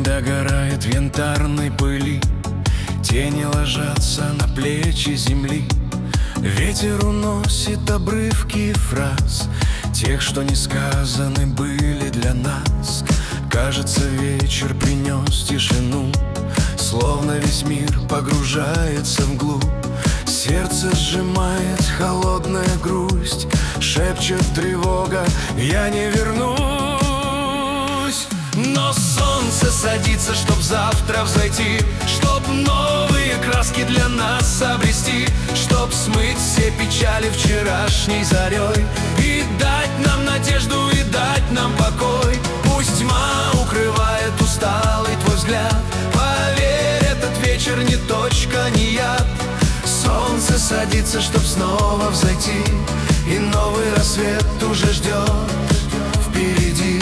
догорает в янтарной пыли, тени ложатся на плечи земли. Ветер уносит обрывки фраз, тех, что не сказаны были для нас. Кажется, вечер принес тишину, словно весь мир погружается вглубь. Сердце сжимает холодная грусть, шепчет тревога: я не вернусь. Но солнце садится, чтоб завтра взойти, чтоб новые краски для нас обрести, чтоб смыть все печали вчерашней зарей и дать нам надежду, и дать нам покой. Пусть тьма укрывает усталый твой взгляд, поверь, этот вечер не точка, не яд. Солнце садится, чтоб снова взойти, и новый рассвет уже ждет впереди.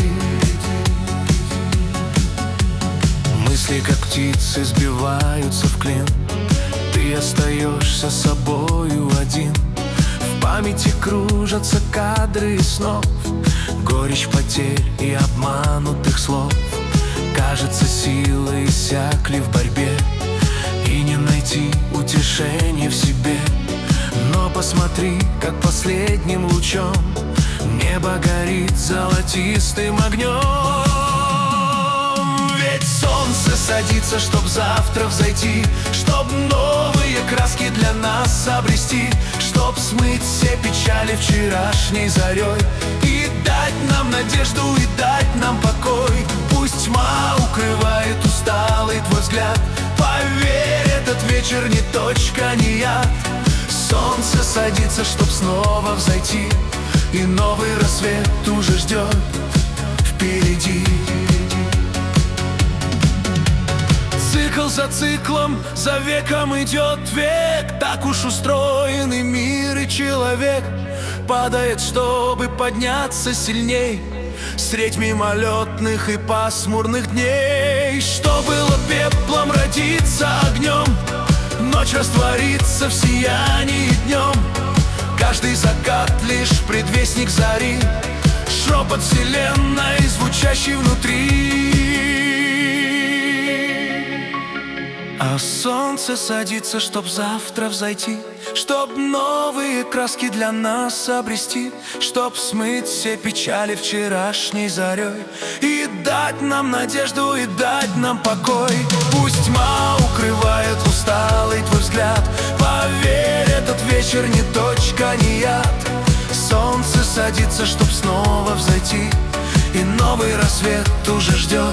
Мысли, как птицы, сбиваются в клин, ты остаешься собою один. В памяти кружатся кадры снов, горечь потерь и обманутых слов. Кажется, силы иссякли в борьбе, и не найти утешения в себе. Но посмотри, как последним лучом небо горит золотистым огнем. Ведь солнце садится, чтоб завтра взойти, чтоб новые краски для нас обрести, чтоб смыть все печали вчерашней зарей и дать нам надежду, и дать нам покой. Пусть тьма укрывает усталый твой взгляд, поверь, этот вечер не точка, не яд. Солнце садится, чтоб снова взойти, и новый рассвет уже ждет впереди. Цикл за циклом, за веком идет век, так уж устроены мир и человек. Падает, чтобы подняться сильней, средь мимолетных и пасмурных дней. Что было пеплом, родится огнем, ночь растворится в сиянии днем. Каждый закат лишь предвестник зари, шепот вселенной, звучащий внутри. А солнце садится, чтоб завтра взойти, чтоб новые краски для нас обрести, чтоб смыть все печали вчерашней зарей и дать нам надежду, и дать нам покой. Пусть тьма укрывает усталый твой взгляд, поверь, этот вечер не точка, не яд. Солнце садится, чтоб снова взойти, и новый рассвет уже ждет